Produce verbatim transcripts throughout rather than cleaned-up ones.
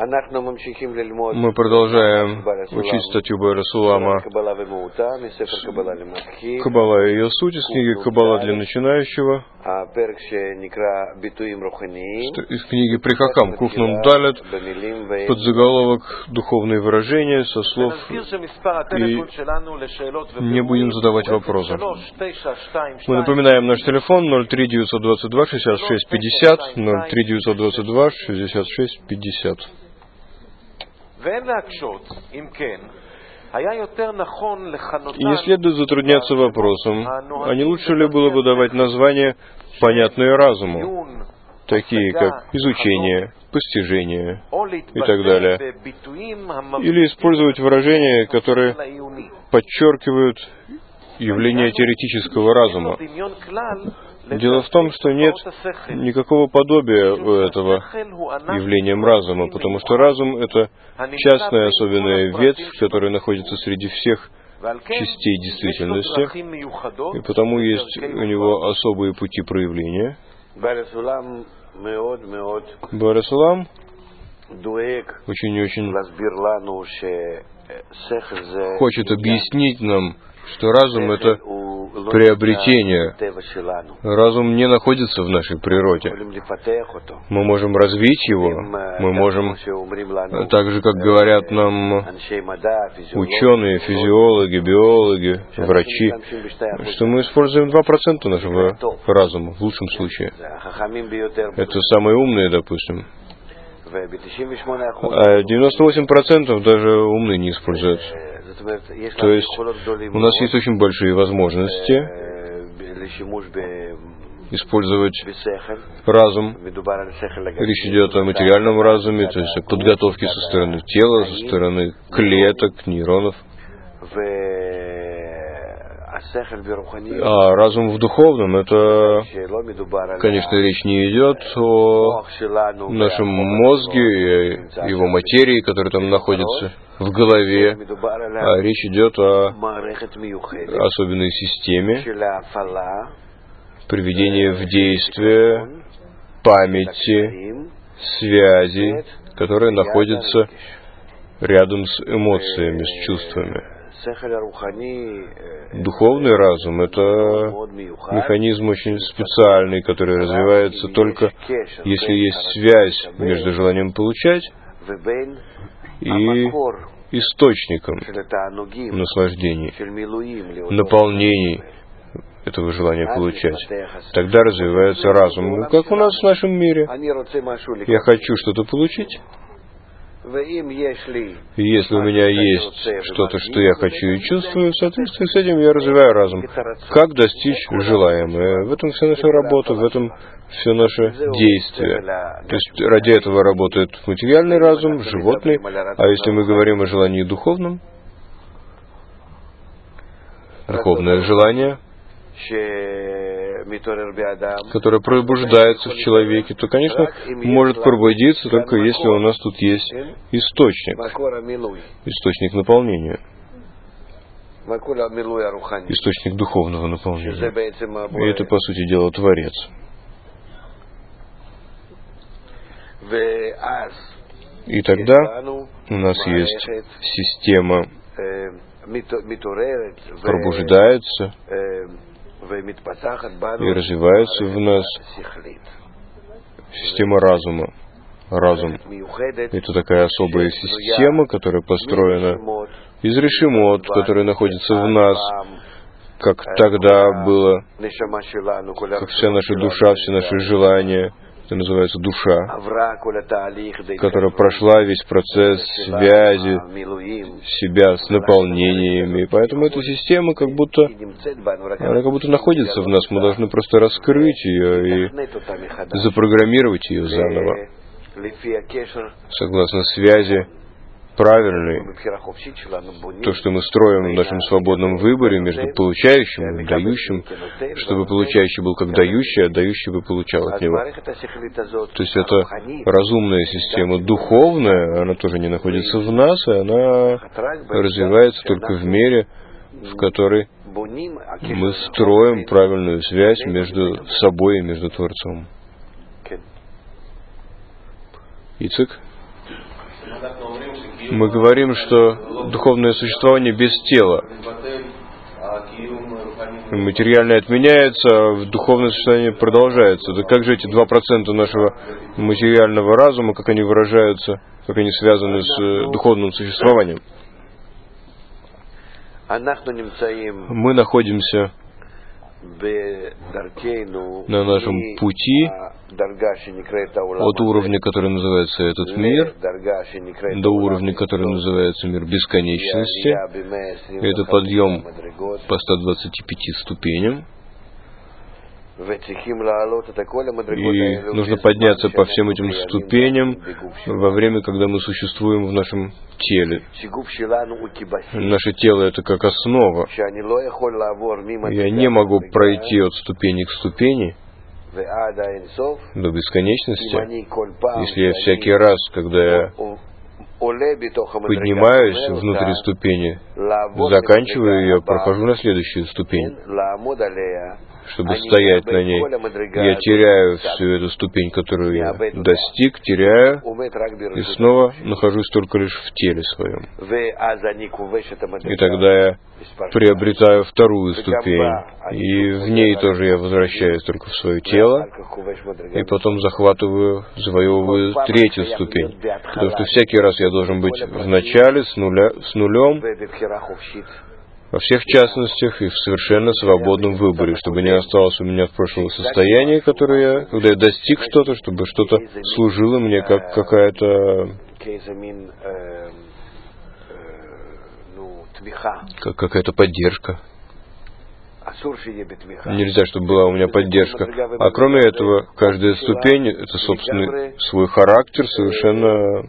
Мы продолжаем учить статью Боэра Сулама «Каббала и ее суть» из книги «Каббала для начинающего», из книги «При Хахам Куфнун Далет», подзаголовок «Духовные выражения» со слов, и не будем задавать вопросы. Мы напоминаем наш телефон ноль три девятьсот двадцать два шестьдесят шесть пятьдесят, ноль три девятьсот двадцать два шестьдесят шесть пятьдесят. И не следует затрудняться вопросом, а не лучше ли было бы давать названия, понятные разуму, такие как изучение, постижение и так далее, или использовать выражения, которые подчеркивают явление теоретического разума. Дело в том, что нет никакого подобия у этого явлением разума, потому что разум — это частная особенная ветвь, которая находится среди всех частей действительности, и потому есть у него особые пути проявления. Боэр Сулам очень-очень хочет объяснить нам, что разум — это приобретение. Разум не находится в нашей природе. Мы можем развить его, мы можем, так же, как говорят нам ученые, физиологи, биологи, врачи, что мы используем два процента нашего разума, в лучшем случае. Это самые умные, допустим. А девяносто восемь процентов даже умные не используют. То есть у нас есть очень большие возможности использовать разум. Речь идет о материальном разуме, то есть о подготовке со стороны тела, со стороны клеток, нейронов. А разум в духовном — это, конечно, речь не идет о нашем мозге, его материи, которая там находится в голове, а речь идет о особенной системе приведения в действие памяти, связи, которая находится рядом с эмоциями, с чувствами. Духовный разум — это механизм очень специальный, который развивается только если есть связь между желанием получать и источником наслаждений, наполнений этого желания получать. Тогда развивается разум. Ну, как у нас в нашем мире. Я хочу что-то получить. И если у меня есть что-то, что я хочу и чувствую, в соответствии с этим я развиваю разум. Как достичь желаемое? В этом вся наша работа, в этом все наше действие. То есть ради этого работает материальный разум, животный. А если мы говорим о желании духовном, духовное желание, которое пробуждается в человеке, то, конечно, может пробудиться только если у нас тут есть источник, источник наполнения, источник духовного наполнения. И это, по сути дела, Творец. И тогда у нас есть система, пробуждается и развивается в нас система разума. Разум — это такая особая система, которая построена из решимот, которая находится в нас, как тогда было, как вся наша душа, все наши желания. Это называется душа, которая прошла весь процесс связи себя с наполнениями. Поэтому эта система как будто, она как будто находится в нас. Мы должны просто раскрыть ее и запрограммировать ее заново, согласно связи правильной, то, что мы строим в нашем свободном выборе между получающим и дающим, чтобы получающий был как дающий, а дающий бы получал от него. То есть это разумная система. Духовная, она тоже не находится в нас, и она развивается только в мере, в которой мы строим правильную связь между собой и между Творцом. Ицек? Мы говорим, что духовное существование без тела. Материальное отменяется, а духовное существование продолжается. Да как же эти два процента нашего материального разума, как они выражаются, как они связаны с духовным существованием? Мы находимся на нашем пути от уровня, который называется этот мир, до уровня, который называется мир бесконечности. Это подъем по ста двадцати пяти ступеням. И нужно подняться по всем этим ступеням во время, когда мы существуем в нашем теле. Наше тело — это как основа. Я не могу пройти от ступени к ступени до бесконечности, если я всякий раз, когда я поднимаюсь внутри ступени, заканчиваю ее, прохожу на следующую ступень, чтобы стоять на ней. Я теряю всю эту ступень, которую я достиг, теряю, и снова нахожусь только лишь в теле своем. И тогда я приобретаю вторую ступень, и в ней тоже я возвращаюсь только в свое тело, и потом захватываю, завоевываю третью ступень. Потому что всякий раз я должен быть в начале, с, нуля, с нулем, во всех частностях и в совершенно свободном выборе, чтобы не осталось у меня прошлого состояния, которое я, когда я достиг что-то, чтобы что-то служило мне как какая-то, как какая-то поддержка. Нельзя, чтобы была у меня поддержка. А кроме этого, каждая ступень — это собственный свой характер, совершенно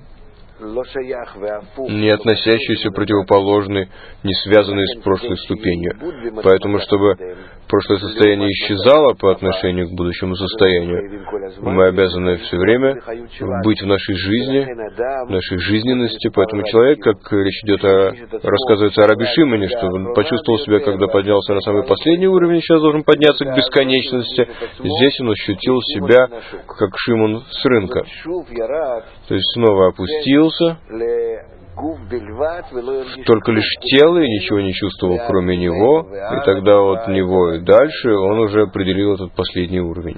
не относящийся, противоположный, не связанный с прошлой ступенью. Поэтому, чтобы прошлое состояние исчезало по отношению к будущему состоянию, мы обязаны все время быть в нашей жизни, в нашей жизненности. Поэтому человек, как речь идет о, рассказывается о Раби Шимоне, что он почувствовал себя, когда поднялся на самый последний уровень, сейчас должен подняться к бесконечности. Здесь он ощутил себя, как Шимон с рынка. То есть снова опустился, только лишь тело, и ничего не чувствовал, кроме него, и тогда от него и дальше он уже определил этот последний уровень.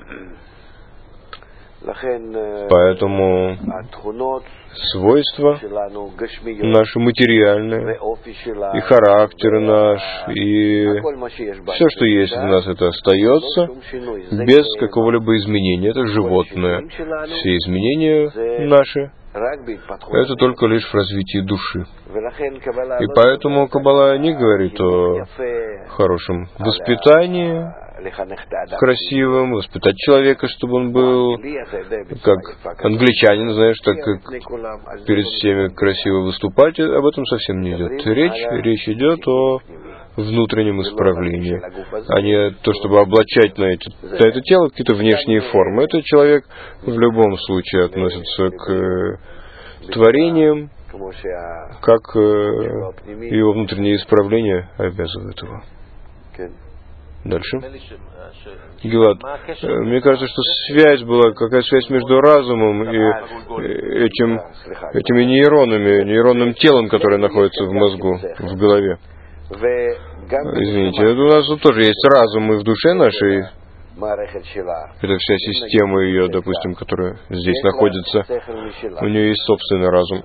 Поэтому свойства наши материальные, и характер наш, и все, что есть в нас, это остается без какого-либо изменения. Это животное. Все изменения наши — это только лишь в развитии души. И поэтому Каббала не говорит о хорошем воспитании, красивым, воспитать человека, чтобы он был как англичанин, знаешь, так как перед всеми красиво выступать. Об этом совсем не идет речь. Речь идет о внутреннем исправлении, а не то, чтобы облачать на, эти, на это тело какие-то внешние формы. Этот человек в любом случае относится к творениям, как его внутреннее исправление обязывает его. Дальше. Гилад, мне кажется, что связь была, какая связь между разумом и этим, этими нейронами, нейронным телом, которое находится в мозгу, в голове. Извините, у нас тут тоже есть разум и в душе нашей. Это вся система ее, допустим, которая здесь находится. У нее есть собственный разум.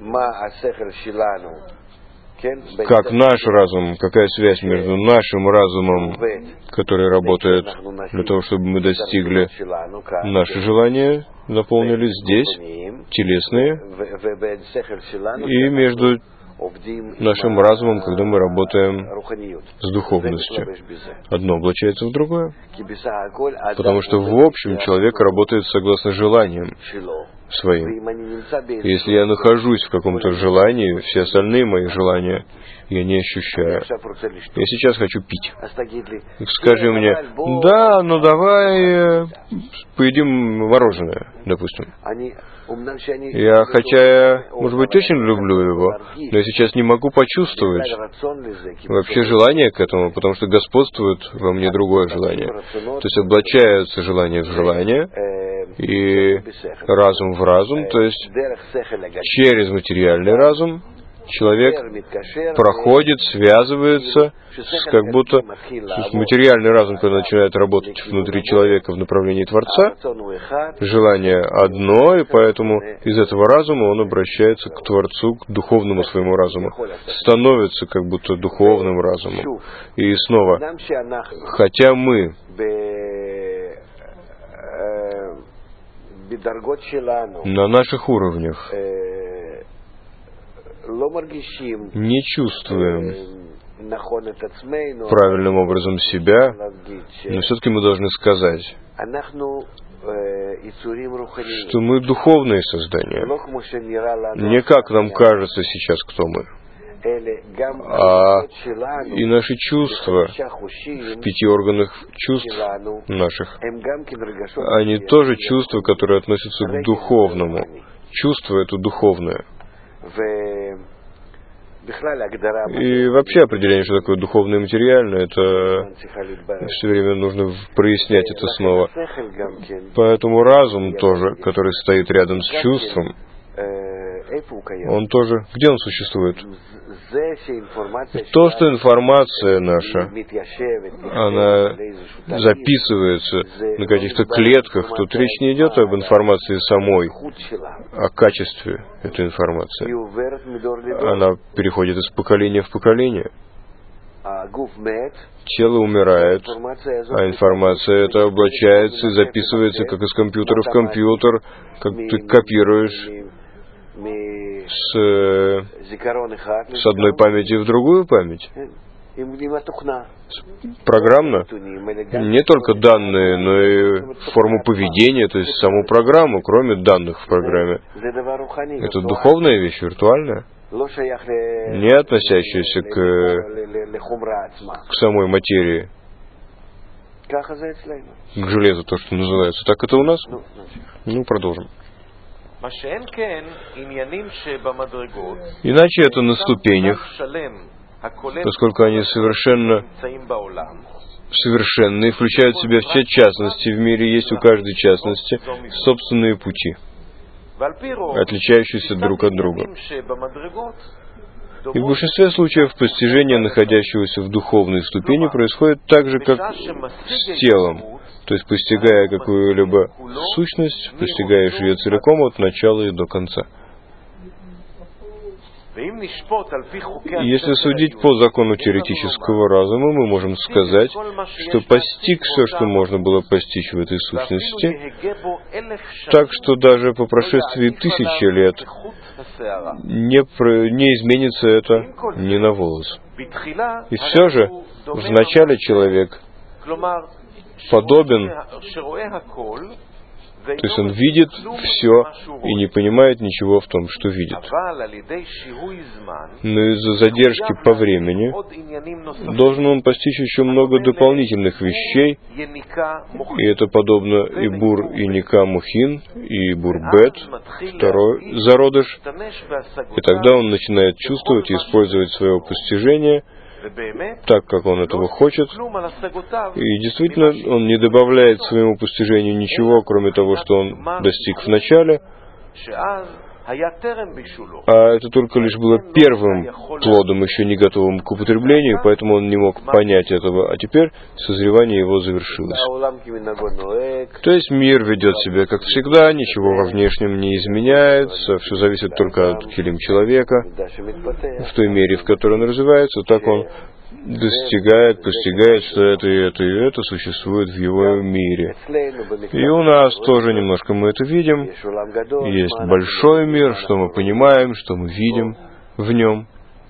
Как наш разум, какая связь между нашим разумом, который работает для того, чтобы мы достигли наши желания, наполнились здесь, телесные, и между нашим разумом, когда мы работаем с духовностью. Одно облачается в другое. Потому что в общем человек работает согласно желаниям своим. Если я нахожусь в каком-то желании, все остальные мои желания я не ощущаю. Я сейчас хочу пить. Скажи мне, да, ну давай поедим мороженое, допустим. Я, хотя я, может быть, очень люблю его, но я сейчас не могу почувствовать вообще желание к этому, потому что господствует во мне другое желание. То есть облачаются желания в желание, и разум в разум, то есть через материальный разум человек проходит, связывается, с, как будто с материальный разум, когда начинает работать внутри человека в направлении Творца, желание одно, и поэтому из этого разума он обращается к Творцу, к духовному своему разуму, становится как будто духовным разумом. И снова, хотя мы на наших уровнях не чувствуем правильным образом себя, но все-таки мы должны сказать, что мы духовные создания. Не как нам кажется сейчас, кто мы, а и наши чувства в пяти органах чувств наших, они тоже чувства, которые относятся к духовному. Чувство — это духовное. И вообще определение, что такое духовное и материальное, это все время нужно прояснять это снова. Поэтому разум тоже, который стоит рядом с чувством, он тоже... Где он существует? То, что информация наша, она записывается на каких-то клетках, тут речь не идет об информации самой, о качестве этой информации. Она переходит из поколения в поколение. Тело умирает, а информация эта облачается и записывается как из компьютера в компьютер, как ты копируешь с, с одной памяти в другую память. Программно. Не только данные, но и форму поведения, то есть саму программу, кроме данных в программе. Это духовная вещь, виртуальная, не относящаяся к, к самой материи, к железу, то, что называется. Так это у нас? Ну, продолжим. Иначе это на ступенях, поскольку они совершенно совершенные, включают в себя все частности в мире, есть у каждой частности собственные пути, отличающиеся друг от друга. И в большинстве случаев постижение находящегося в духовной ступени происходит так же, как с телом. То есть, постигая какую-либо сущность, постигаешь ее целиком от начала и до конца. И если судить по закону теоретического разума, мы можем сказать, что постиг все, что можно было постичь в этой сущности, так что даже по прошествии тысячи лет не, про, не изменится это ни на волос. И все же, вначале человек подобен, то есть он видит все и не понимает ничего в том, что видит. Но из-за задержки по времени должен он постичь еще много дополнительных вещей, и это подобно и Бур и Ника Мухин, и Бур-Бет, второй зародыш, и тогда он начинает чувствовать и использовать свое постижение так, как он этого хочет, и действительно он не добавляет своему постижению ничего, кроме того, что он достиг в начале, а это только лишь было первым плодом, еще не готовым к употреблению, поэтому он не мог понять этого, а теперь созревание его завершилось. То есть мир ведет себя как всегда, ничего во внешнем не изменяется, все зависит только от килим человека, в той мере, в которой он развивается, так он достигает, постигает, что это и это и это существует в его мире. И у нас тоже немножко мы это видим. Есть большой мир, что мы понимаем, что мы видим в нем.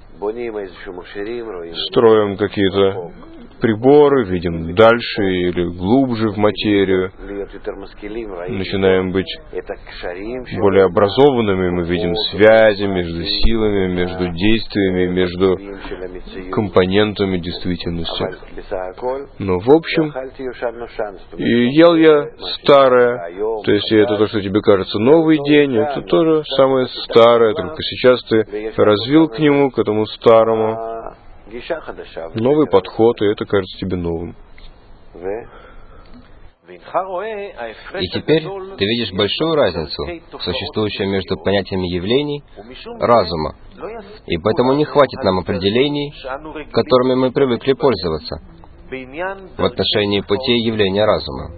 Строим какие-то приборы, видим дальше или глубже в материю, начинаем быть более образованными, мы видим связи между силами, между действиями, между компонентами действительности. Но в общем, и ел я старое, то есть это то, что тебе кажется новый день, это тоже самое старое, только сейчас ты развил к нему, к этому старому, новый подход, и это кажется тебе новым. И теперь ты видишь большую разницу, существующую между понятиями явлений разума. И поэтому не хватит нам определений, которыми мы привыкли пользоваться в отношении путей явления разума.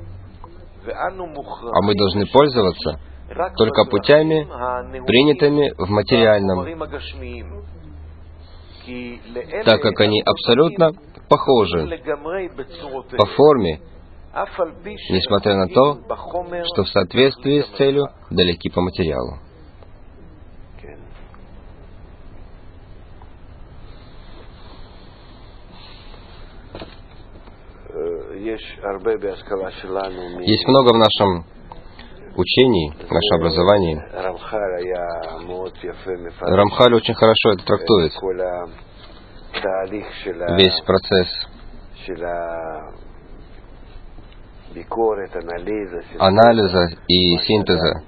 А мы должны пользоваться только путями, принятыми в материальном, так как они абсолютно похожи по форме, несмотря на то, что в соответствии с целью далеки по материалу. Есть много в нашем учении, в нашем образовании. Рамхаль очень хорошо это трактует. Весь процесс анализа и синтеза,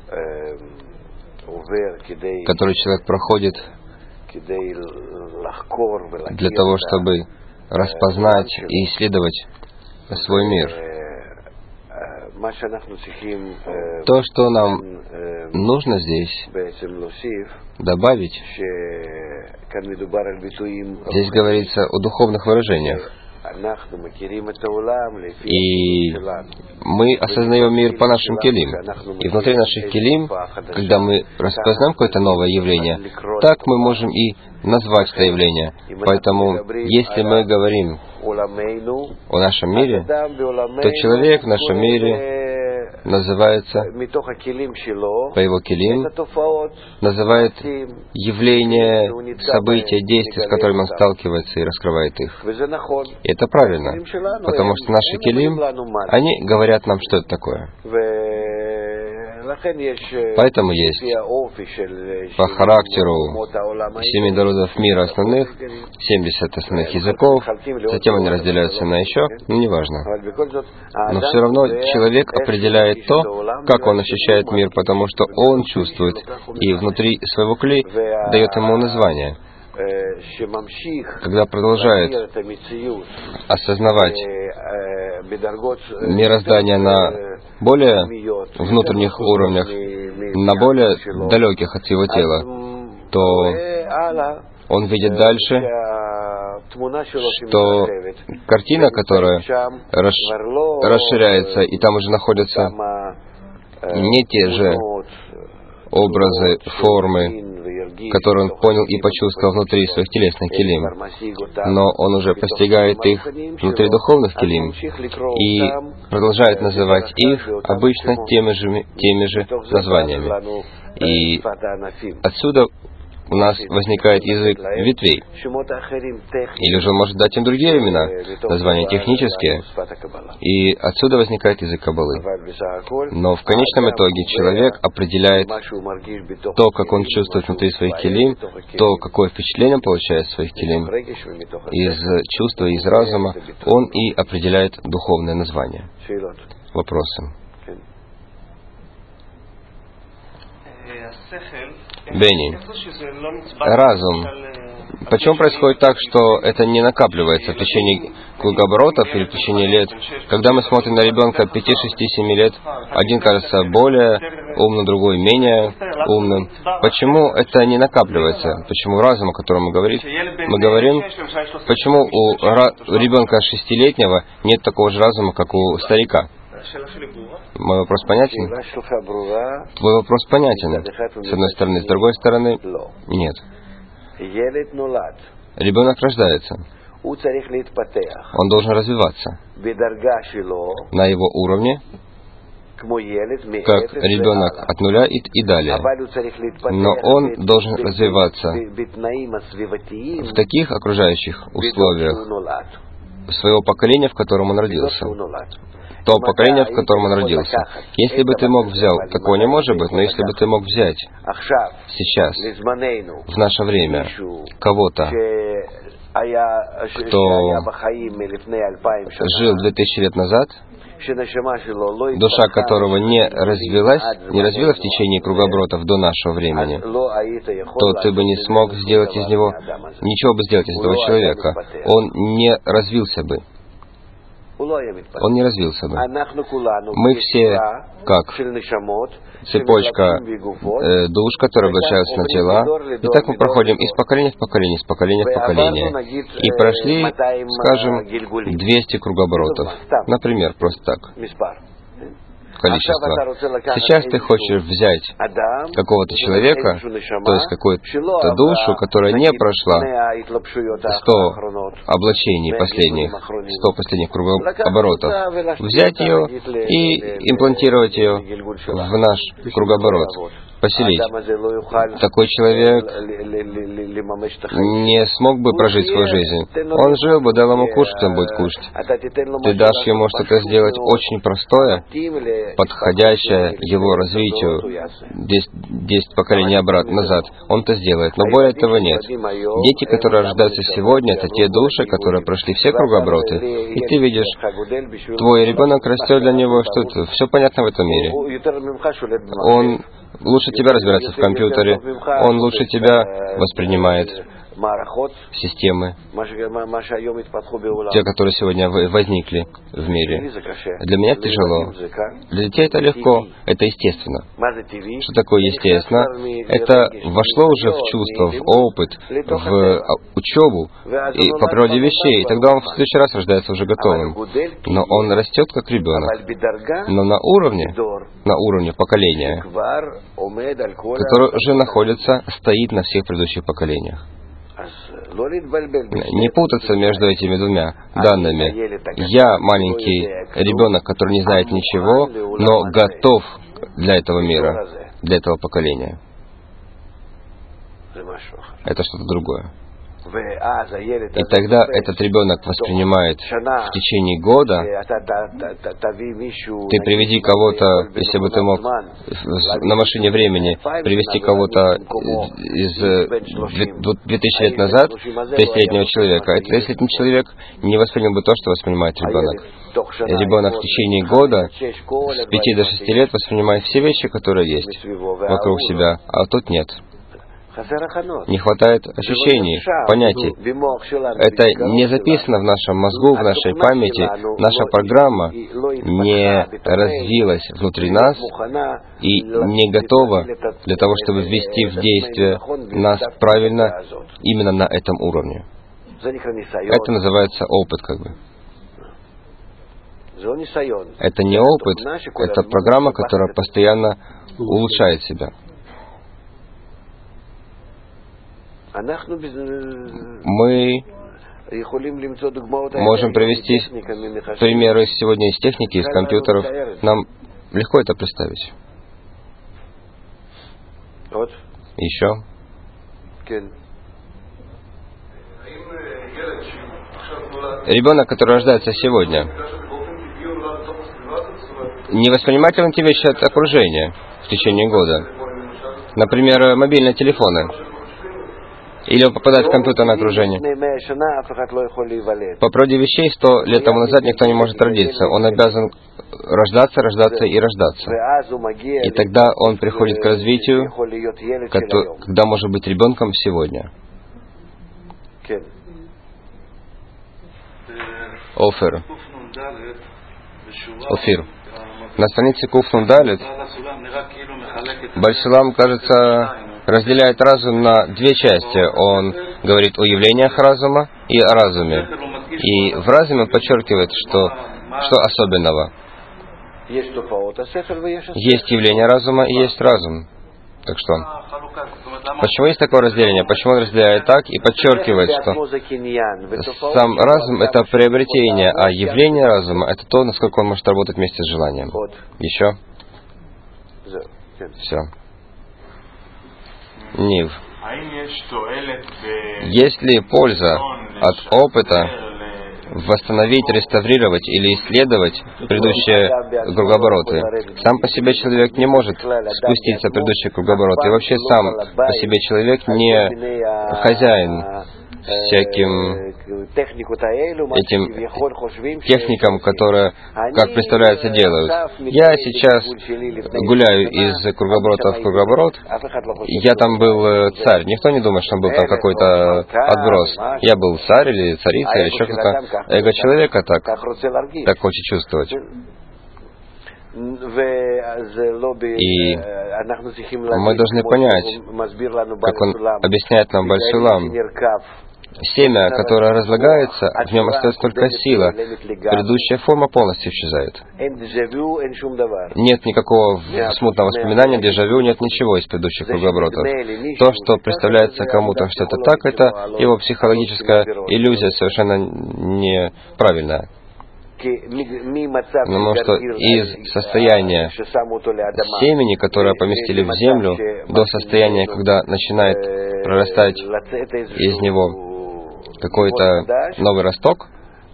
который человек проходит для того, чтобы распознать и исследовать свой мир. То, что нам нужно здесь добавить, здесь говорится о духовных выражениях. И мы осознаем мир по нашим келим. И внутри наших келим, когда мы распознаем какое-то новое явление, так мы можем и назвать это явление. Поэтому, если мы говорим о нашем мире, то человек в нашем мире называется, по его келим, называет явления, события, действия, с которыми он сталкивается и раскрывает их. И это правильно, потому что наши келим, они говорят нам, что это такое. Поэтому есть по характеру семи народов мира основных, семьдесят основных языков, затем они разделяются на еще, ну, неважно. Но все равно человек определяет то, как он ощущает мир, потому что он чувствует, и внутри своего кли дает ему название. Когда продолжает осознавать мироздание на более внутренних уровнях, на более далеких от его тела, то он видит дальше, что картина, которая расширяется, и там уже находятся не те же образы, формы, которые он понял и почувствовал внутри своих телесных келим, но он уже постигает их внутри духовных келим и продолжает называть их обычно теми же, теми же названиями. И отсюда у нас возникает язык ветвей. Или же он может дать им другие имена, названия технические. И отсюда возникает язык Каббалы. Но в конечном итоге человек определяет то, как он чувствует внутри своих келим, то, какое впечатление он получает в своих келим. Из чувства, из разума он и определяет духовное название. Вопросы? Бенни, разум. Почему происходит так, что это не накапливается в течение кругооборотов или в течение лет? Когда мы смотрим на ребенка пяти, шести, семи лет, один кажется более умным, другой менее умным. Почему это не накапливается? Почему разум, о котором мы говорим? Мы говорим, почему у ребенка шестилетнего нет такого же разума, как у старика? Мой вопрос понятен? Твой вопрос понятен. С одной стороны, с другой стороны, нет. Ребенок рождается. Он должен развиваться на его уровне, как ребенок от нуля и, и далее. Но он должен развиваться в таких окружающих условиях своего поколения, в котором он родился. То поколение, в котором он родился. Если бы ты мог взял, такого не может быть, но если бы ты мог взять сейчас, в наше время, кого-то, кто жил две тысячи лет назад, душа которого не развилась, не развилась в течение кругооборотов до нашего времени, то ты бы не смог сделать из него, ничего бы сделать из этого человека. Он не развился бы. он не развился бы. Мы все как цепочка э, душ, которые обращаются на тела, и так мы проходим из поколения в поколение, из поколения в поколение. И прошли, скажем, двести кругооборотов. Например, просто так. Количество. Сейчас ты хочешь взять какого-то человека, то есть какую-то душу, которая не прошла сто облачений последних, сто последних кругооборотов, взять ее и имплантировать ее в наш кругооборот, поселить. Такой человек не смог бы прожить свою жизнь. Он жил бы, дал ему кушать, он будет кушать. Ты дашь ему что-то сделать очень простое, подходящее его развитию, десять поколений обратно, назад, он это сделает. Но более этого нет. Дети, которые рождаются сегодня, это те души, которые прошли все кругообороты. И ты видишь, твой ребенок растет для него что-то. Все понятно в этом мире. Он лучше тебя разбирается в компьютере, он лучше тебя воспринимает системы, те, которые сегодня возникли в мире. Для меня это тяжело. Для детей это легко, это естественно. Что такое естественно? Это вошло уже в чувство, в опыт, в учебу и по природе вещей. И тогда он в следующий раз рождается уже готовым. Но он растет как ребенок. Но на уровне, на уровне поколения, которое уже находится, стоит на всех предыдущих поколениях. Не путаться между этими двумя данными. Я маленький ребенок, который не знает ничего, но готов для этого мира, для этого поколения. Это что-то другое. И тогда этот ребенок воспринимает в течение года, ты приведи кого-то, если бы ты мог на машине времени привести кого-то из две тысячи лет назад, тридцатилетнего человека, это если этот человек не воспринял бы то, что воспринимает ребенок. Ребенок в течение года, с пяти до шести лет, воспринимает все вещи, которые есть вокруг себя, а тут нет. Не хватает ощущений, понятий. Это не записано в нашем мозгу, в нашей памяти. Наша программа не развилась внутри нас и не готова для того, чтобы ввести в действие нас правильно именно на этом уровне. Это называется опыт, как бы. Это не опыт, это программа, которая постоянно улучшает себя. Мы можем привести примеры сегодня из техники, из компьютеров. Нам легко это представить. Еще. Ребенок, который рождается сегодня, не воспринимает он те вещи от окружения в течение года. Например, мобильные телефоны. Или он попадает в компьютерное окружение. По природе вещей, сто лет тому назад никто не может родиться. Он обязан рождаться, рождаться и рождаться. И тогда он приходит к развитию, когда может быть ребенком сегодня. Офер. Офир. На странице Куф Нун Далет Баль-Сулам, кажется, разделяет разум на две части. Он говорит о явлениях разума и о разуме. И в разуме он подчеркивает, что, что особенного. Есть явление разума и есть разум. Так что, почему есть такое разделение? Почему он разделяет так и подчеркивает, что сам разум — это приобретение, а явление разума — это то, насколько он может работать вместе с желанием. Еще? Все. Нив. Есть ли польза от опыта восстановить, реставрировать или исследовать предыдущие кругообороты? Сам по себе человек не может спуститься в предыдущий кругооборот. И вообще сам по себе человек не хозяин всяким этим техникам, которые, как представляется, делают. Я сейчас гуляю из кругоборота в кругоборот. Я там был царь. Никто не думает, что был там какой-то отброс. Я был царь или царица, или еще кто-то. Эго человека так, так хочет чувствовать. И мы должны понять, как он объясняет нам Баль-Сулам, семя, которое разлагается, в нем остается только сила. Предыдущая форма полностью исчезает. Нет никакого смутного воспоминания, дежавю, нет ничего из предыдущих кругооборотов. То, что представляется кому-то что-то так, это его психологическая иллюзия совершенно неправильная. Потому что из состояния семени, которое поместили в землю, до состояния, когда начинает прорастать из него какой-то новый росток,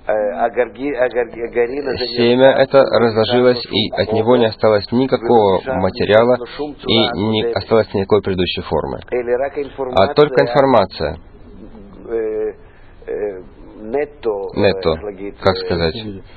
семя это разложилось, и от него не осталось никакого материала, и не осталось никакой предыдущей формы. А только информация, нетто, как сказать,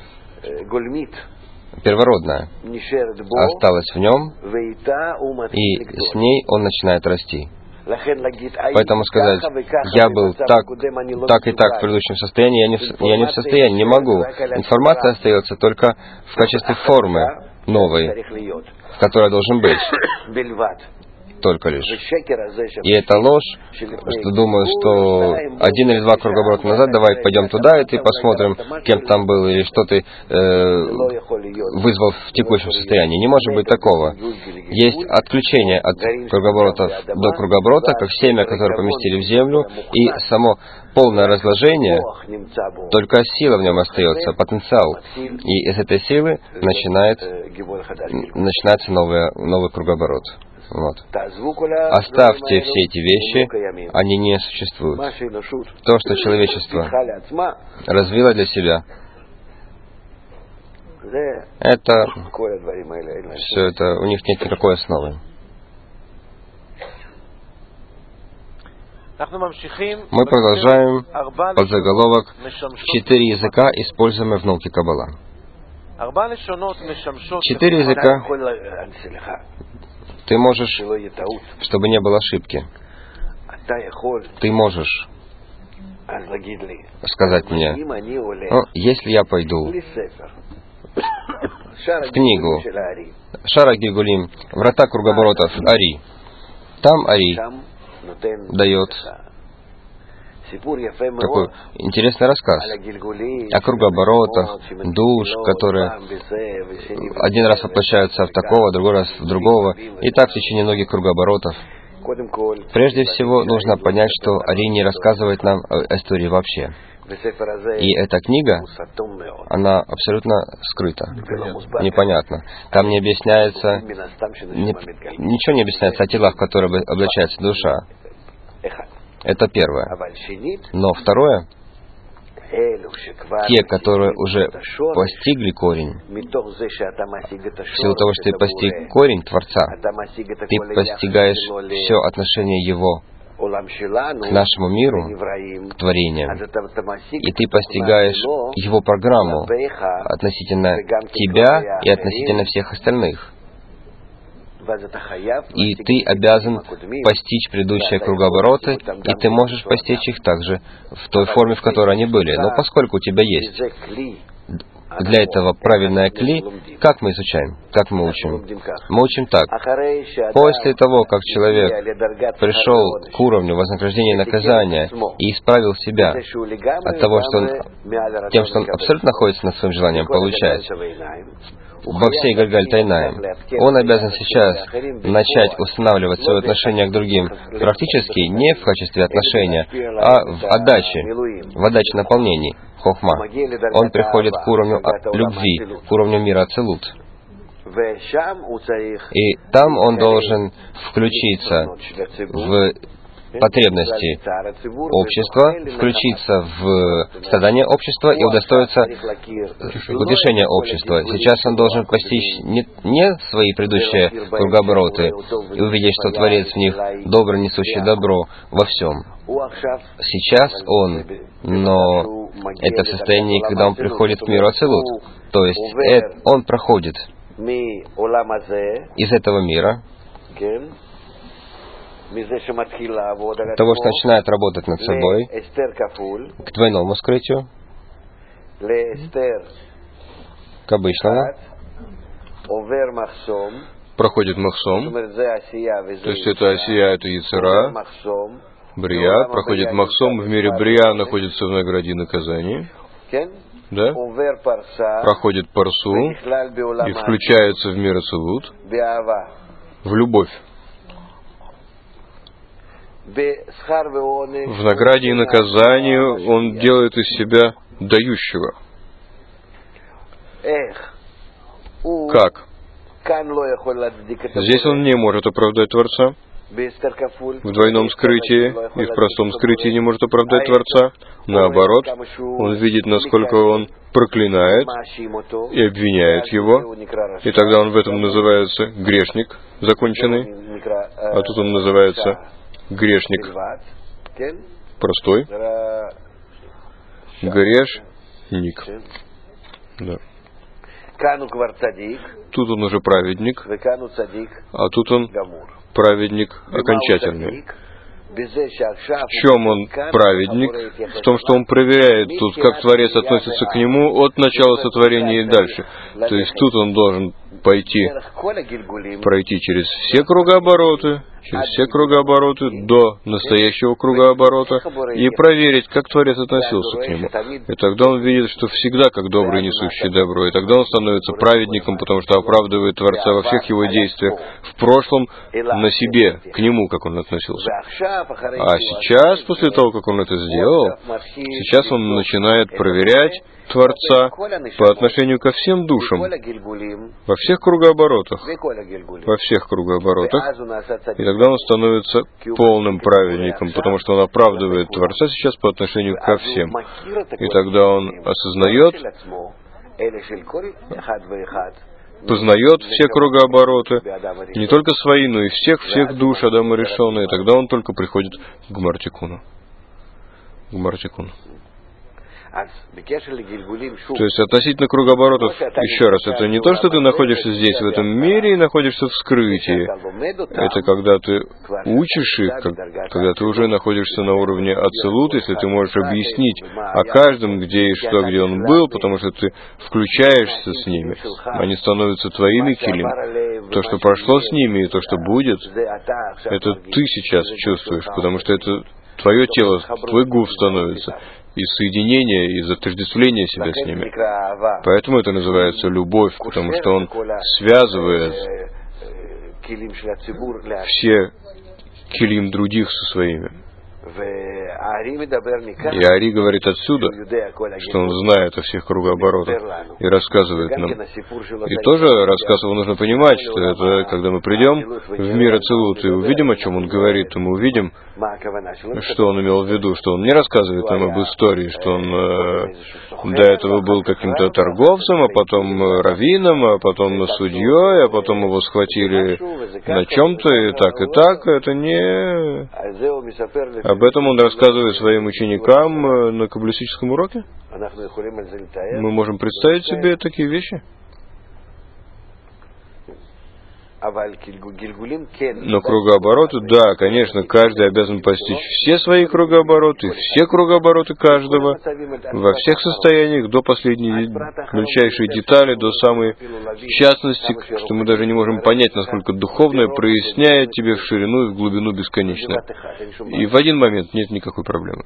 первородная, осталась в нем, и с ней он начинает расти. Поэтому сказать, я был так, так и так в предыдущем состоянии, я не в, я не в состоянии, не могу. Информация остается только в качестве формы новой, в которой должен быть. Только лишь. И это ложь, что думаю, что один или два кругоборота назад, давай пойдем туда, и ты посмотрим, кем ты там был, или что ты э, вызвал в текущем состоянии. Не может быть такого. Есть отключение от кругоборотов до кругоборота, как семя, которое поместили в землю, и само полное разложение, только сила в нем остается, потенциал. И из этой силы начинает, начинается новый, новый кругоборот. Вот. Оставьте все эти вещи, они не существуют. То, что человечество развило для себя, это все это, у них нет никакой основы. Мы продолжаем подзаголовок «Четыре языка, используемые в науке Каббала». Четыре языка ты можешь, чтобы не было ошибки, ты можешь сказать мне, ну, если я пойду в книгу Шара Гильгулим, врата кругоборотов Ари, там Ари дает такой интересный рассказ о кругооборотах, душ, которые один раз воплощаются в такого, другой раз в другого, и так в течение многих кругооборотов. Прежде всего, нужно понять, что Ари не рассказывает нам о истории вообще. И эта книга, она абсолютно скрыта, непонятна. Там не объясняется, не, ничего не объясняется о телах, в которые облачается душа. Это первое. Но второе, те, которые уже постигли корень, в силу того, что ты постиг корень Творца, ты постигаешь все отношение Его к нашему миру, к творению, и ты постигаешь Его программу относительно тебя и относительно всех остальных. И ты обязан постичь предыдущие кругообороты, и ты можешь постичь их также в той форме, в которой они были. Но поскольку у тебя есть для этого правильная кли, как мы изучаем, как мы учим? Мы учим так. После того, как человек пришел к уровню вознаграждения и наказания и исправил себя от того, что он, тем, что он абсолютно находится над своим желанием получать, во всей Гальгаль Тайнаем, он обязан сейчас начать устанавливать свое отношение к другим практически не в качестве отношения, а в отдаче, в отдаче наполнений, хохма. Он приходит к уровню любви, к уровню мира Ацилут. И там он должен включиться в потребности общества, включиться в страдания общества и удостоиться утешения общества. Сейчас он должен постичь не, не свои предыдущие кругообороты и увидеть, что Творец в них добро, несущий добро во всем. Сейчас он, но это в состоянии, когда он приходит к миру Ацилут. То есть это, он проходит из этого мира, того, что начинает работать над собой, к двойному скрытию, к обычному, проходит махсом, то есть это осия, это яцера, брия, проходит махсом, в мире брия находится в награде и наказании, да? Проходит парсу и включается в мир Ацилут, в любовь. В награде и наказании он делает из себя дающего. Как? Здесь он не может оправдать Творца. В двойном скрытии и в простом скрытии не может оправдать Творца. Наоборот, он видит, насколько он проклинает и обвиняет его. И тогда он в этом называется грешник законченный. А тут он называется грешник простой. Грешник. Да. Тут он уже праведник, а тут он праведник окончательный. В чем он праведник? В том, что он проверяет тут, как Творец относится к нему от начала сотворения и дальше. То есть тут он должен пойти, пройти через все кругообороты, через все кругообороты до настоящего кругооборота и проверить, как Творец относился к нему. И тогда он видит, что всегда как добрый, несущий добро. И тогда он становится праведником, потому что оправдывает Творца во всех его действиях, в прошлом на себе, к нему, как он относился. А сейчас, после того, как он это сделал, сейчас он начинает проверять Творца по отношению ко всем душам, во всех кругооборотах, во всех кругооборотах, и тогда он становится полным праведником, потому что он оправдывает Творца сейчас по отношению ко всем. И тогда он осознает, познает все кругообороты, не только свои, но и всех-всех душ Адама Ришона, и тогда он только приходит к Гмар-Тикуну. Гмар-Тикуну. То есть относительно кругооборотов, еще раз, это не то, что ты находишься здесь, в этом мире, и находишься в скрытии. Это когда ты учишь их, когда ты уже находишься на уровне Ацилут, если ты можешь объяснить о каждом, где и что, где он был, потому что ты включаешься с ними. Они становятся твоими килим. То, что прошло с ними, и то, что будет, это ты сейчас чувствуешь, потому что это твое тело, твой гуф становится. Из соединения, из отождествления себя с ними. Поэтому это называется любовь, потому что он связывает все килим других со своими. И Ари говорит отсюда, что он знает о всех кругооборотах и рассказывает нам. И тоже рассказ его нужно понимать, что это, когда мы придем в мир Ацилут и увидим, о чем он говорит, то мы увидим, что он имел в виду, что он не рассказывает нам об истории, что он э, до этого был каким-то торговцем, а потом раввином, а потом судьей, а потом его схватили на чем-то, и так, и так. Это не... Об этом он рассказывает своим ученикам на каббалистическом уроке? Мы можем представить себе такие вещи? Но кругообороты, да, конечно, каждый обязан постичь все свои кругообороты, все кругообороты каждого, во всех состояниях, до последней мельчайшей детали, до самой частности, что мы даже не можем понять, насколько духовное проясняет тебе в ширину и в глубину бесконечно. И в один момент нет никакой проблемы.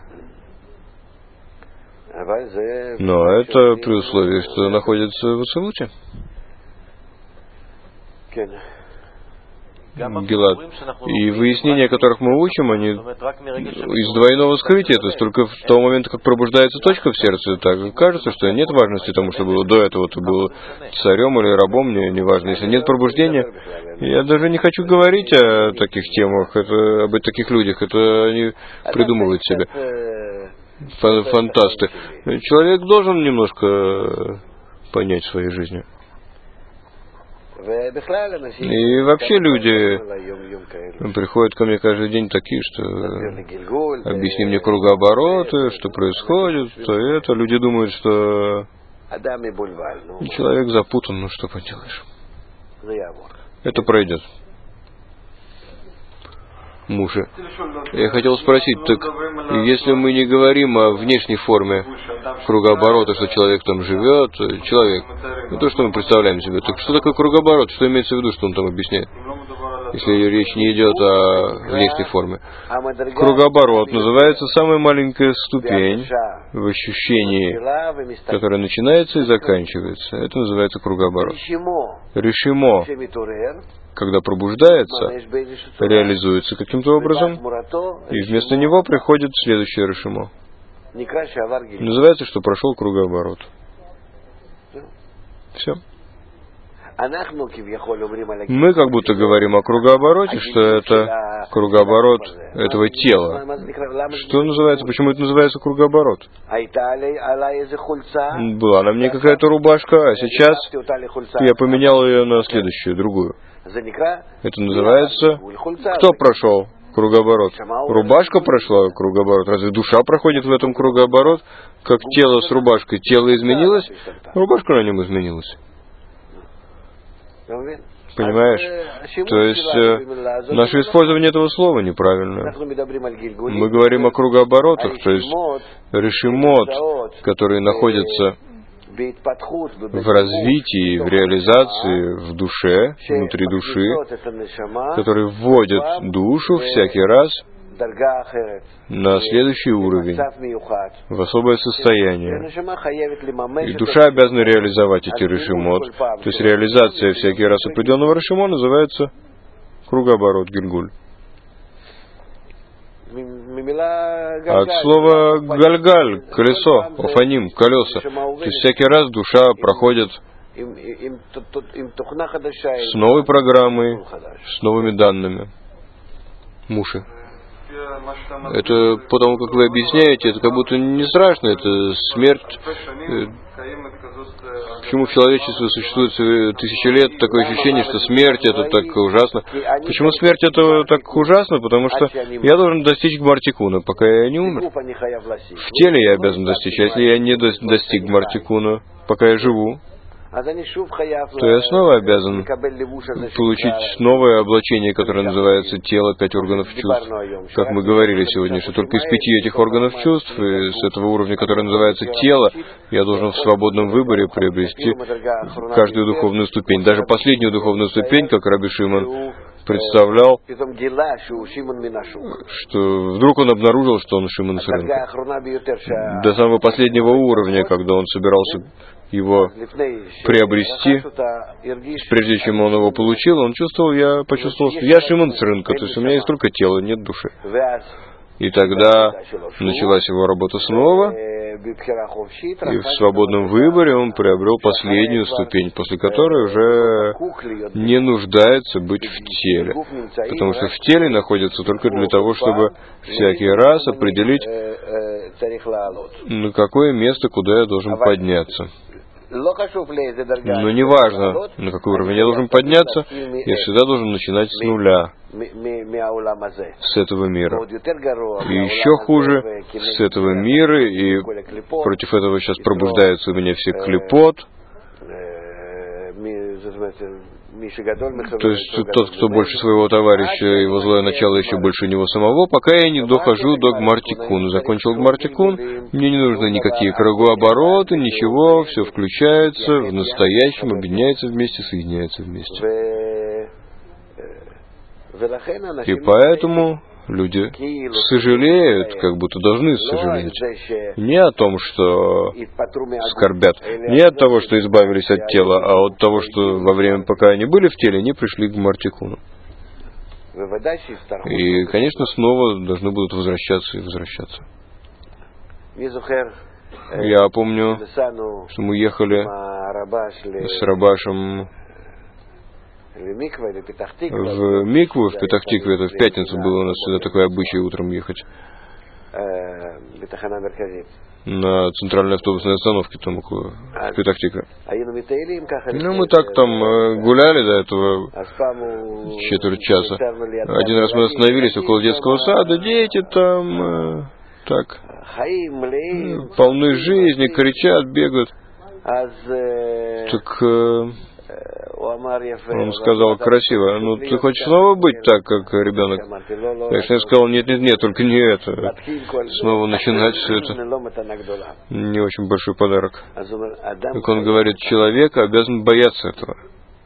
Но это при условии, что находится в Ацилуте. Гилад. И выяснения, которых мы учим, они из двойного скрытия, то есть только в того момента, как пробуждается точка в сердце, так кажется, что нет важности тому, что было до этого, ты был царем или рабом, мне не важно. Если нет пробуждения, я даже не хочу говорить о таких темах, это, об таких людях, это они придумывают себе. Фантасты. Человек должен немножко понять в своей жизни. И вообще люди приходят ко мне каждый день такие, что объясни мне кругообороты, что происходит, то это. Люди думают, что человек запутан, ну что поделаешь. Это пройдет. Мужа. Я хотел спросить, так если мы не говорим о внешней форме кругооборота, что человек там живет, человек, не то, что мы представляем себе, так что такое кругооборот, что имеется в виду, что он там объясняет, если речь не идет о внешней форме. Кругооборот называется самая маленькая ступень в ощущении, которая начинается и заканчивается. Это называется кругооборот. Решимо, когда пробуждается, реализуется каким-то образом, и вместо него приходит следующее решимо. Называется, что прошел кругооборот. Все. Мы как будто говорим о кругообороте, что это кругооборот этого тела. Что называется, почему это называется кругооборот? Была на мне какая-то рубашка, а сейчас я поменял ее на следующую, другую. Это называется, кто прошел кругооборот? Рубашка прошла кругооборот. Разве душа проходит в этом кругооборот? Как тело с рубашкой. Тело изменилось, рубашка на нем изменилась. Понимаешь? То есть э, наше использование этого слова неправильно. Мы говорим о кругооборотах, то есть решимот, которые находятся в развитии, в реализации, в душе, внутри души, которые вводят душу всякий раз на следующий уровень, в особое состояние. И душа обязана реализовать эти решимот. То есть реализация всякий раз определенного решимо называется кругооборот, гильгуль. От слова гальгаль, колесо, офаним, колеса. То есть всякий раз душа проходит с новой программой, с новыми данными. Муши. Это потому, как вы объясняете, это как будто не страшно, это смерть. Почему в человечестве существует тысячи лет такое ощущение, что смерть это так ужасно? Почему смерть это так ужасно? Потому что я должен достичь гмартикуна, пока я не умер. В теле я обязан достичь, а если я не достиг гмартикуна, пока я живу, то я снова обязан получить новое облачение, которое называется тело, пять органов чувств. Как мы говорили сегодня, что только из пяти этих органов чувств, и с этого уровня, который называется тело, я должен в свободном выборе приобрести каждую духовную ступень. Даже последнюю духовную ступень, как Раби Шимон представлял, что вдруг он обнаружил, что он Шимон с рынка. До самого последнего уровня, когда он собирался его приобрести, прежде чем он его получил, он чувствовал, я почувствовал, что я Шимон с рынка, то есть у меня есть только тело, нет души. И тогда началась его работа снова, и в свободном выборе он приобрел последнюю ступень, после которой уже не нуждается быть в теле. Потому что в теле находится только для того, чтобы всякий раз определить, на какое место, куда я должен подняться. Но не важно, на какой уровень я должен подняться, я всегда должен начинать с нуля, с этого мира. И еще хуже, с этого мира, и против этого сейчас пробуждаются у меня все клипот. То есть тот, кто больше своего товарища, его злое начало еще больше него самого, пока я не дохожу до гмартикуна. Закончил гмартикун, мне не нужны никакие кругообороты, ничего, все включается в настоящем, объединяется вместе, соединяется вместе. И поэтому люди сожалеют, как будто должны сожалеть. Не о том, что скорбят, не от того, что избавились от тела, а от того, что во время, пока они были в теле, они пришли к гмартикуну. И, конечно, снова должны будут возвращаться и возвращаться. Я помню, что мы ехали с Рабашем в Микву, в Петах-Тикве. Это в пятницу было у нас сюда такой обычай утром ехать. На центральной автобусной остановке там около Петах-Тикве. Ну, мы так там гуляли до этого четверть часа. Один раз мы остановились около детского сада, дети там так полны жизни, кричат, бегают. Так он сказал красиво: ну ты хочешь снова быть так, как ребенок? Конечно, я сказал: нет, нет, нет, только не это. Снова начинать все это. Не очень большой подарок. Как он говорит, человек обязан бояться этого.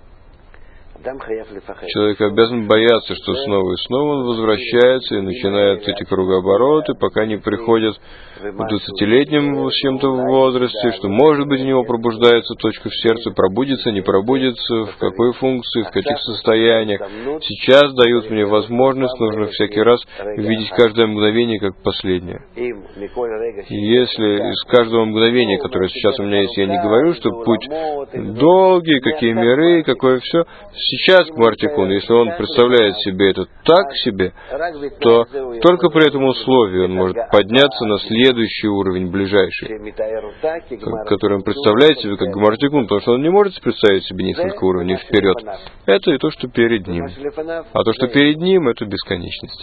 Человек обязан бояться, что снова и снова он возвращается и начинает эти кругообороты, пока не приходит в двадцатилетнем с чем-то возрасте, что, может быть, у него пробуждается точка в сердце, пробудится, не пробудится, в какой функции, в каких состояниях. Сейчас дают мне возможность, нужно всякий раз видеть каждое мгновение как последнее. Если из каждого мгновения, которое сейчас у меня есть, я не говорю, что путь долгий, какие миры, какое все. Сейчас Гмар-Тикун, если он представляет себе это так себе, то только при этом условии он может подняться на следующий уровень, ближайший, который он представляет себе как Гмар-Тикун, потому что он не может представить себе несколько уровней вперед. Это и то, что перед ним. А то, что перед ним, это бесконечность.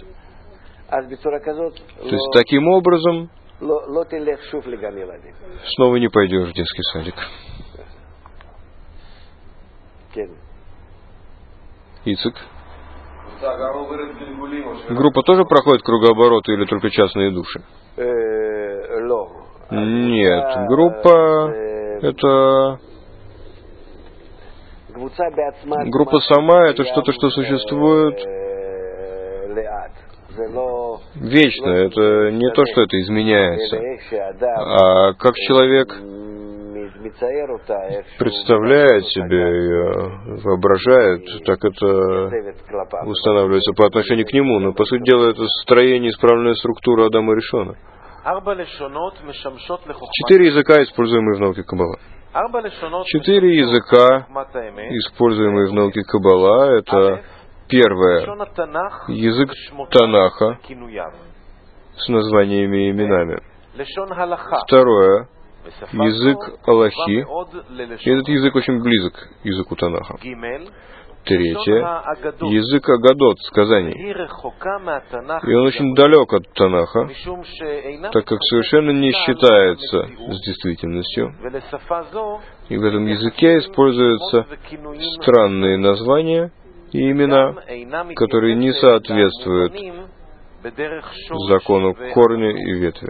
То есть таким образом снова не пойдешь в детский садик. Ицек. Группа тоже проходит кругообороты или только частные души? Нет, группа это... Группа сама это что-то, что существует вечно. Это не то, что это изменяется. А как человек представляет себе, воображает, так это устанавливается по отношению к нему. Но, по сути дела, это строение, исправленная структура Адама Ришона. Четыре языка, используемые в науке Каббала. Четыре языка, используемые в науке Каббала, это первое, язык Танаха с названиями и именами. Второе, язык Аллахи. И этот язык очень близок к языку Танаха. Третье, язык Агадот, сказаний. И он очень далек от Танаха, так как совершенно не считается с действительностью. И в этом языке используются странные названия и имена, которые не соответствуют закону корня и ветви.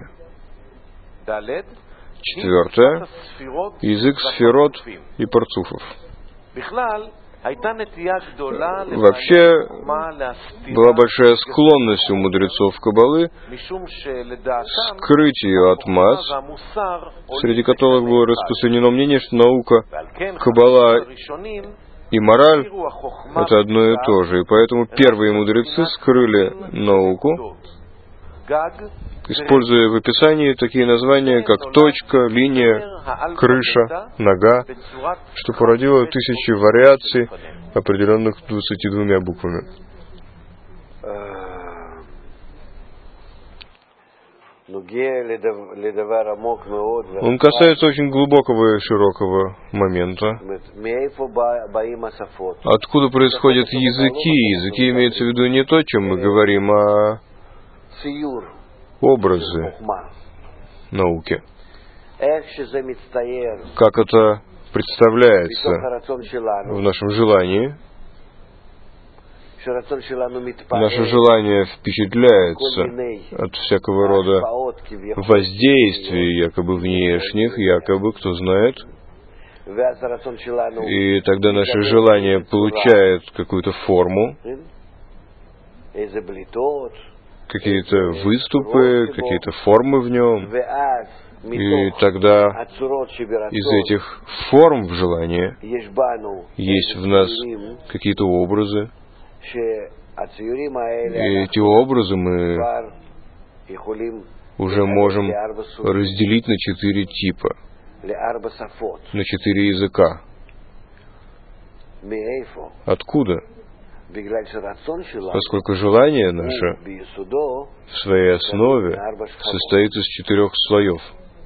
Четвертое, язык сферот и парцуфов. Вообще была большая склонность у мудрецов Каббалы скрыть ее от масс, среди которых было распространено мнение, что наука Каббала и мораль — это одно и то же. И поэтому первые мудрецы скрыли науку, используя в описании такие названия, как точка, линия, крыша, нога, что породило тысячи вариаций, определенных двадцатью двумя буквами. Он касается очень глубокого и широкого момента. Откуда происходят языки? Языки имеется в виду не то, о чем мы говорим, а образы науки. Как это представляется в нашем желании. Наше желание впечатляется от всякого рода воздействий, якобы внешних, якобы, кто знает. И тогда наше желание получает какую-то форму, какие-то выступы, какие-то формы в нем. И тогда из этих форм в желании есть в нас какие-то образы, И эти образы мы уже можем разделить на четыре типа, на четыре языка. Откуда? Поскольку желание наше в своей основе состоит из четырех слоев.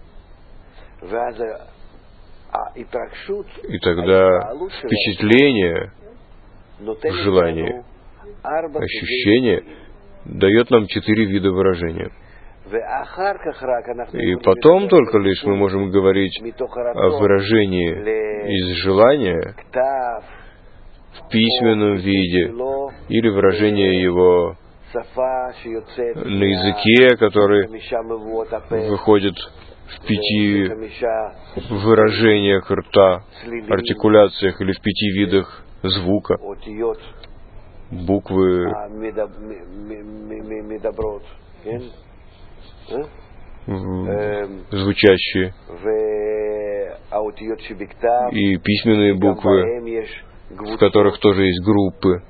И тогда впечатление в желании, ощущение дает нам четыре вида выражения. И потом только лишь мы можем говорить о выражении из желания в письменном виде или выражение его на языке, который выходит в пяти выражениях рта, артикуляциях или в пяти видах звука, буквы, звучащие, и письменные буквы, в которых тоже есть группы.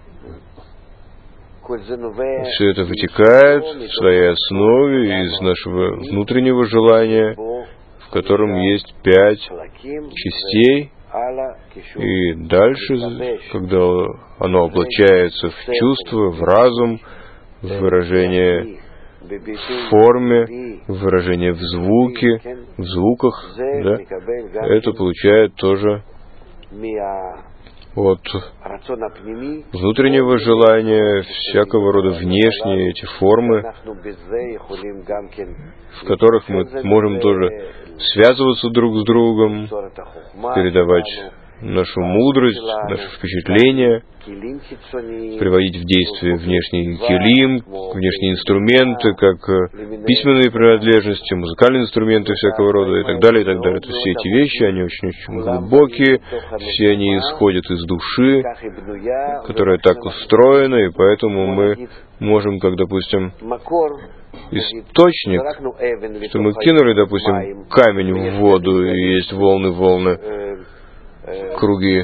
Все это вытекает в своей основе из нашего внутреннего желания, в котором есть пять частей, и дальше, когда оно облачается в чувство, в разум, в выражение в форме, в выражение в звуке, в звуках, да, это получает тоже от внутреннего желания, всякого рода внешние эти формы, в которых мы можем тоже связываться друг с другом, передавать нашу мудрость, наши впечатления, приводить в действие внешний килим, внешние инструменты, как письменные принадлежности, музыкальные инструменты всякого рода и так далее, и так далее. То есть все эти вещи, они очень-очень глубокие, все они исходят из души, которая так устроена, и поэтому мы можем, как, допустим, источник, что мы кинули, допустим, камень в воду, и есть волны, волны, круги.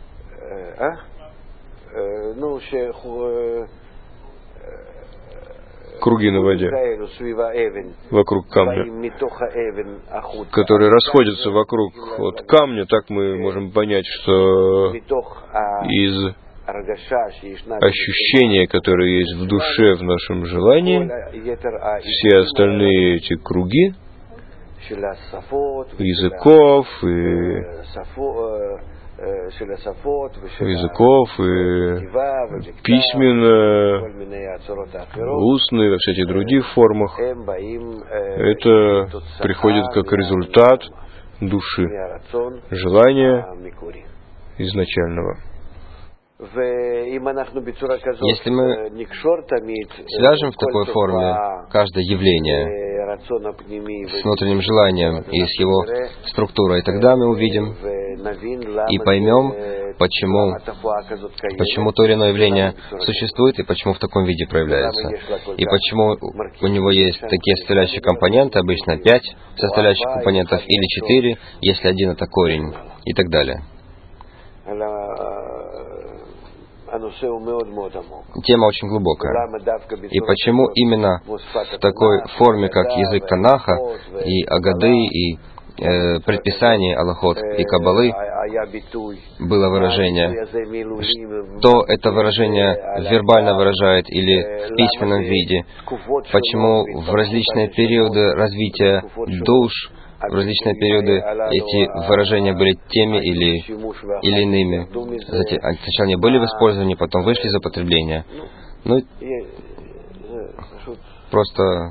Круги на воде вокруг камня, которые расходятся вокруг вот камня, так мы можем понять, что из ощущения, которые есть в душе, в нашем желании, все остальные эти круги языков и языков и письменно, устно и во всяких других формах, это приходит как результат души, желания изначального. Если мы свяжем в такой форме каждое явление с внутренним желанием и с его структурой, тогда мы увидим и поймем, почему, почему то или иное явление существует и почему в таком виде проявляется. И почему у него есть такие составляющие компоненты, обычно пять составляющих компонентов или четыре, если один это корень и так далее. Тема очень глубокая. И почему именно в такой форме, как язык Танаха, и Агады, и э, предписаний, Аллахот и Каббалы, было выражение, что это выражение вербально выражает или в письменном виде, почему в различные периоды развития душ, в различные периоды эти выражения были теми или, или иными. Затем, сначала они были в использовании, потом вышли из употребления. Ну, просто...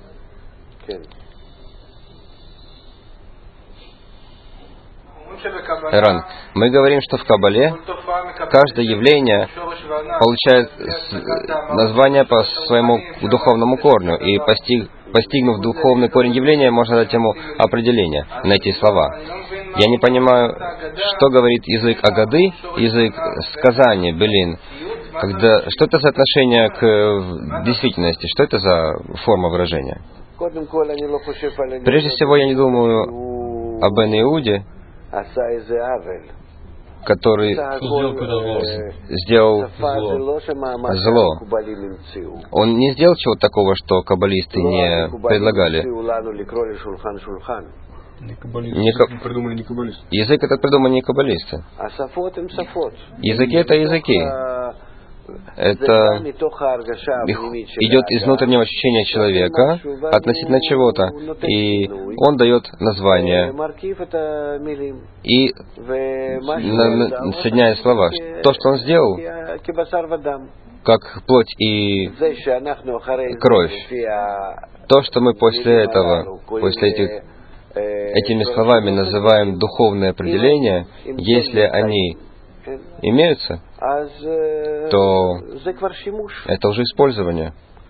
Эран, мы говорим, что в Каббале каждое явление получает название по своему духовному корню, и постиг, постигнув духовный корень явления, можно дать ему определение, найти слова. Я не понимаю, что говорит язык Агады, язык сказания, Белин. Когда, что это за отношение к действительности, что это за форма выражения? Прежде всего, я не думаю об Бен Иуде, который сделал зло. Он не сделал чего-то такого, что каббалисты не предлагали. Не ка... придумали не каббалисты. Язык это придумали не каббалисты. Языки это языки. Это идет из внутреннего ощущения человека относительно чего-то, и он дает название и на, на, соединяет слова. То, что он сделал, как плоть и кровь. То, что мы после этого, после этих, этими словами называем духовные определения, если они имеются, то это уже использование.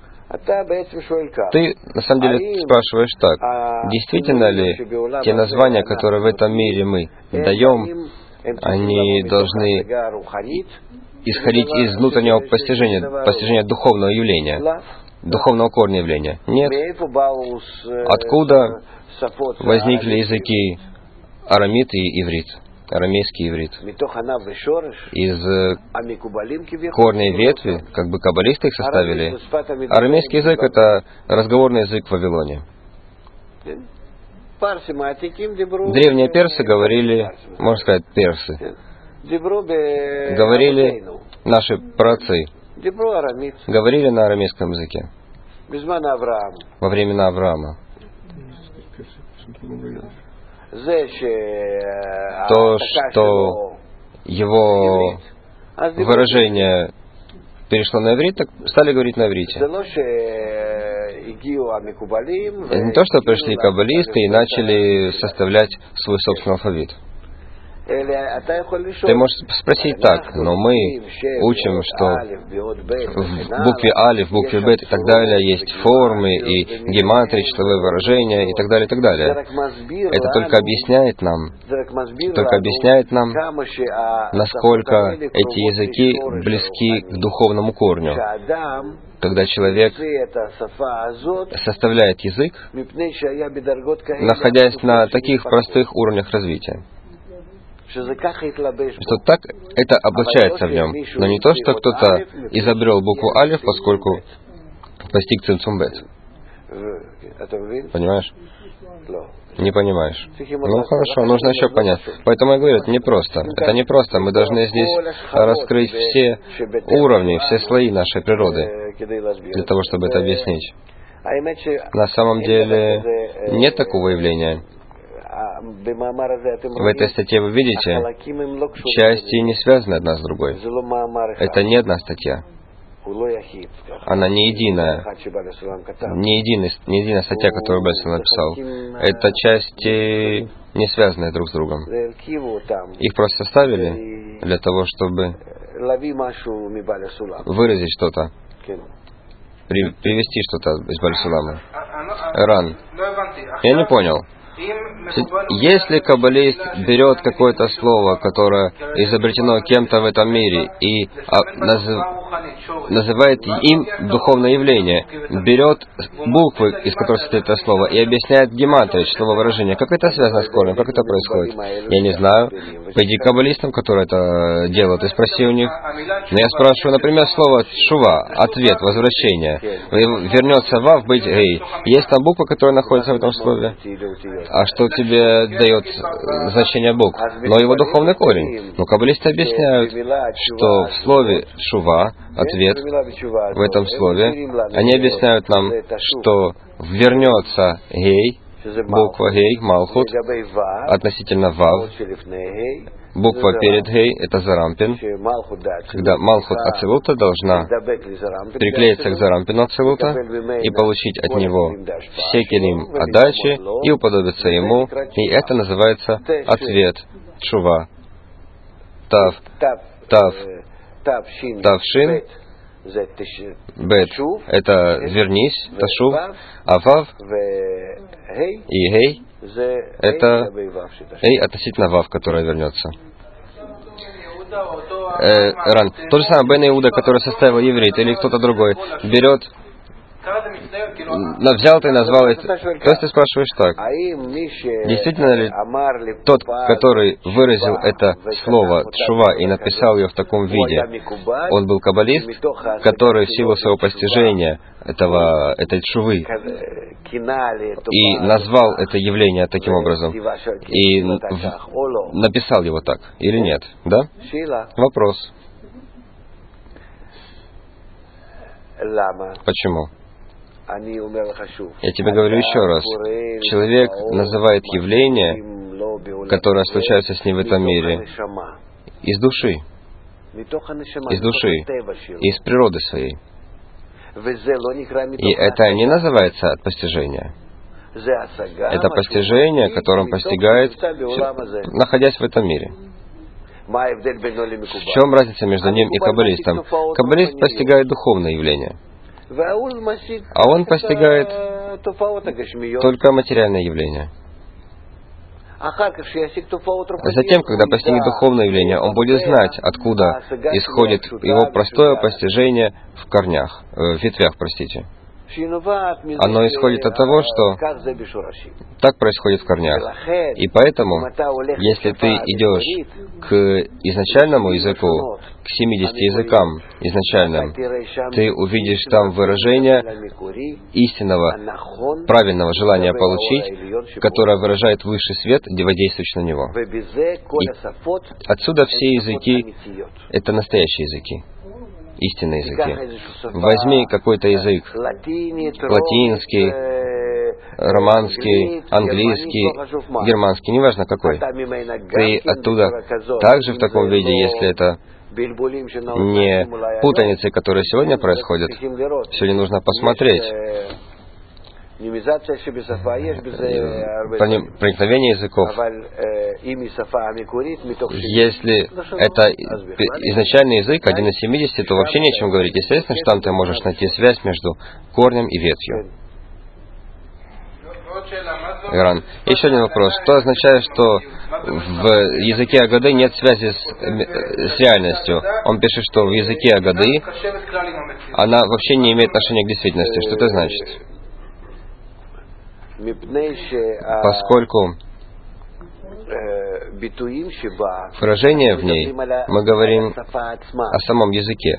Ты, на самом деле, спрашиваешь так, действительно ли те названия, которые в этом мире мы даем, они должны исходить из внутреннего постижения, постижения духовного явления, духовного корня явления? Нет. Откуда возникли языки арамит и иврит? Арамейский иврит. Из корней ветви, как бы каббалисты их составили. Арамейский язык — это разговорный язык в Вавилоне. Древние персы говорили, можно сказать, персы, говорили наши праотцы, говорили на арамейском языке во времена Авраама. То, что его выражение перешло на иврит, так стали говорить на иврите. Это не то, что пришли каббалисты и начали составлять свой собственный алфавит. Ты можешь спросить так, но мы учим, что в букве Алиф, в букве Бет и так далее есть формы и гематрии, числовые выражения и так далее, и так далее. Это только объясняет нам, только объясняет нам, насколько эти языки близки к духовному корню. Когда человек составляет язык, находясь на таких простых уровнях развития. Что так это облачается в нем. Но не то, что кто-то изобрел букву Алиф, поскольку постиг цимцум бет. Понимаешь? Не понимаешь. Ну хорошо, нужно еще понять. Поэтому я говорю, это непросто. Это непросто. Мы должны здесь раскрыть все уровни, все слои нашей природы, для того, чтобы это объяснить. На самом деле нет такого явления. В этой статье вы видите, части не связаны одна с другой. Это не одна статья. Она не единая. Не, единый, не единая статья, которую Бельсон написал. Это части не связанные друг с другом. Их просто составили для того, чтобы выразить что-то, при, привести что-то из Баль-Сулама. Ран. Я не понял. Если каббалист берет какое-то слово, которое изобретено кем-то в этом мире, и назыв... называет им духовное явление, берет буквы, из которых состоит это слово, и объясняет гематрию, числовое выражение, как это связано с корнем, как это происходит? Я не знаю. Пойди к каббалистам, которые это делают, и спроси у них. Но я спрашиваю, например, слово «шува», ответ, возвращение. Вернется «вав» быть «гей». Есть там буква, которая находится в этом слове? А что тебе дает значение букв? Но его духовный корень. Но каббалисты объясняют, что в слове «шува», ответ, в этом слове, они объясняют нам, что вернется «гей», буква «гей», «малхут», относительно «вав». Буква перед «гей» — это «зарампин». Когда «малхут» ацилута должна приклеиться к «зарампину» ацилута и получить от него все келим отдачи и уподобиться ему, и это называется ответ, тшува. Тав, тав, тавшин, бет — это вернись, ташув, а вав и гей — это эй относительно вав, которая вернется. Э, Ран. То же самое Бен Иуда, который составил еврит, или кто-то другой, берет взял ты и назвал это. То есть ты спрашиваешь так: действительно ли тот, который выразил это слово тшува и написал ее в таком виде, он был каббалист, который в силу своего постижения этого, этой тшувы и назвал это явление таким образом, и в, написал его так, или нет? Да? Вопрос. Почему? Я тебе говорю еще раз. Человек называет явления, которые случаются с ним в этом мире, из души, из души, из природы своей. И это не называется от постижения. Это постижение, которое он постигает, находясь в этом мире. В чем разница между ним и каббалистом? Каббалист постигает духовное явление, а он постигает только материальное явление. Затем, когда постигнет духовное явление, он будет знать, откуда исходит его простое постижение в корнях, в ветвях, простите. Оно исходит от того, что так происходит в корнях. И поэтому, если ты идешь к изначальному языку, к семидесяти языкам изначальным, ты увидишь там выражение истинного, правильного желания получить, которое выражает высший свет, воздействующий на него. И отсюда все языки — это настоящие языки. Истинные языки. Возьми какой-то язык, латинский, романский, английский, германский, неважно какой. Ты оттуда также в таком виде, если это не путаницы, которые сегодня происходят, сегодня нужно посмотреть. Проникновение языков. Если это изначальный язык, один из семидесяти, то вообще не о чем говорить. Естественно, что там ты можешь найти связь между корнем и ветвью. Иран. Еще один вопрос. Что означает, что в языке Агады нет связи с, с реальностью? Он пишет, что в языке Агады она вообще не имеет отношения к действительности. Что это значит? Поскольку выражение в ней, мы говорим о самом языке.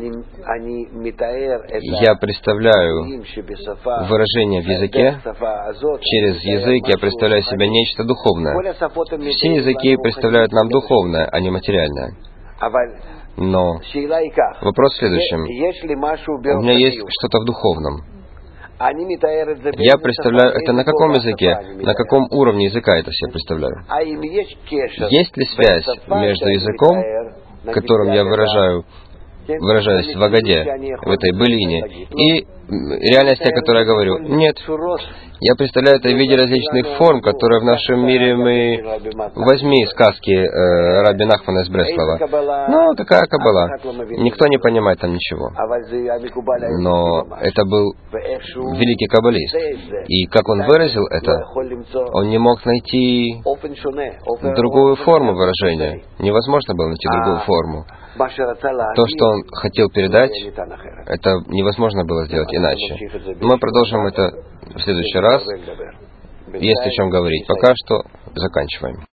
Я представляю выражение в языке, через язык я представляю себе нечто духовное. Все языки представляют нам духовное, а не материальное. Но вопрос в следующем. У меня есть что-то в духовном. Я представляю это на каком языке, на каком уровне языка это все представляю. Есть ли связь между языком, которым я выражаю, выражаюсь в Агаде, в этой былине, и реальности, о которой я говорю? Нет. Я представляю это в виде различных форм, которые в нашем мире мы... Возьми сказки э, Раби Нахмана из Бреслова. Ну, какая каббала? Никто не понимает там ничего. Но это был великий каббалист. И как он выразил это, он не мог найти другую форму выражения. Невозможно было найти другую форму. То, что он хотел передать, это невозможно было сделать иначе. Мы продолжим это в следующий раз. Есть о чем говорить. Пока что заканчиваем.